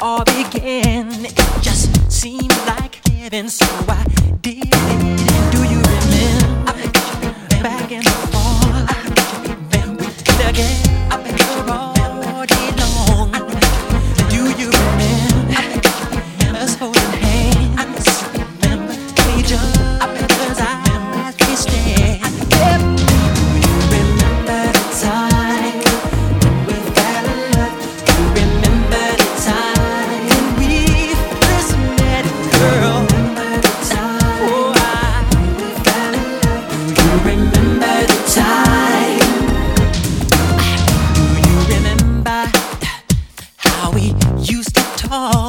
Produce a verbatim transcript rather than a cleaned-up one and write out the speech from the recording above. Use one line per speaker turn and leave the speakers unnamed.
all began. It just seemed like heaven, so I did it. Do you remember back in the fall? Remember the game all day long. Do you remember us holding hands? Remember each other's eyes we stared. Do you remember the time when we fell in love? Do you remember the time when we first met, girl? Remember the time, oh, I, when we fell in love? Do you remember the time? Do you remember how we used to talk?